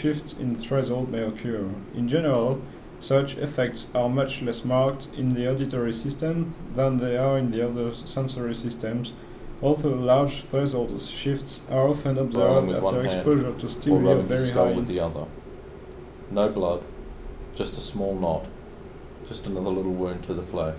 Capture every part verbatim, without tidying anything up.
shift in threshold may occur. In general, such effects are much less marked in the auditory system than they are in the other sensory systems, although large threshold shifts are often observed after exposure to stimuli of very high with the other. No blood, just a small knot, just another little wound to the flesh.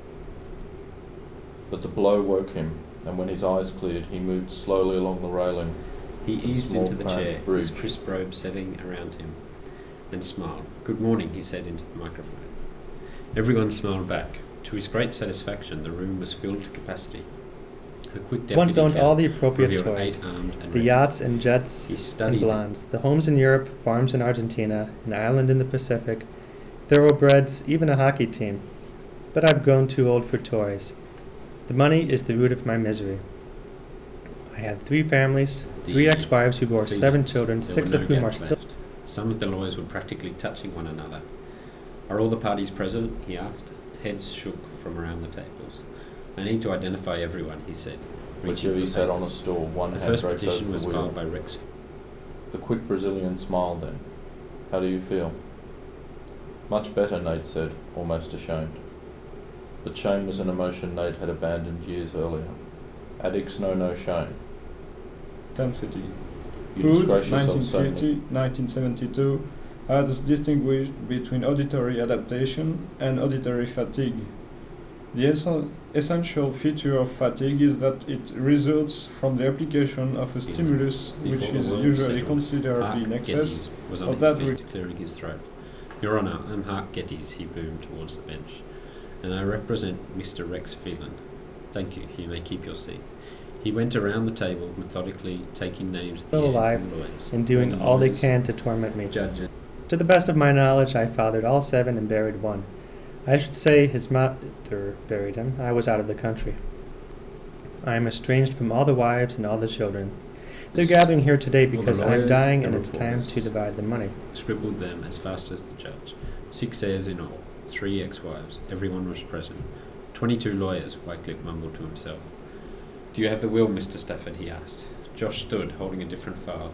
But the blow woke him, and when his eyes cleared, he moved slowly along the railing. He eased into the chair, his crisp robe settling around him, and smiled. "Good morning," he said into the microphone. Everyone smiled back. To his great satisfaction, the room was filled to capacity. A quick deputy Once owned all the appropriate revealed toys, eight-armed and the red. yachts and jets He and studied blondes, the homes in Europe, farms in Argentina, an island in the Pacific, thoroughbreds, even a hockey team. But I've grown too old for toys. The money is the root of my misery. I had three families, the three ex-wives who bore seven feelings. children, There six were of no whom are gaps still... left. Some of the lawyers were practically touching one another. "Are all the parties present?" he asked. Heads shook from around the tables. "I need to identify everyone," he said, reaching for sat on a papers. stool, one The hand first draped petition over was the wheel. filed by Rex. The quick Brazilian smiled then. "How do you feel?" "Much better," Nate said, almost ashamed. But shame was an emotion Nate had abandoned years earlier. Addicts know no shame. Intensity. You Hood, disgrace yourself nineteen fifty suddenly. to nineteen seventy-two, has distinguished between auditory adaptation and auditory fatigue. The es- essential feature of fatigue is that it results from the application of a stimulus which Before the is world usually settled, considerably Hark in excess Geddes was on of his that feet, re- clearing his throat. "Your Honour, I'm Hark Geddes," he boomed towards the bench, "and I represent Mister Rex Phelan." "Thank you, you may keep your seat." He went around the table, methodically taking names of the heirs alive and the lawyers. and doing the all they lawyers, can to torment me. Judges. To the best of my knowledge, I fathered all seven and buried one. I should say his mother buried him. I was out of the country. I am estranged from all the wives and all the children. They're gathering here today because I'm lawyers, dying the and it's time reporters. to divide the money. Scribbled them as fast as the judge. Six heirs in all, three ex-wives. Everyone was present. Twenty-two lawyers, Wycliffe mumbled to himself. "Do you have the will, Mister Stafford?" he asked. Josh stood, holding a different file.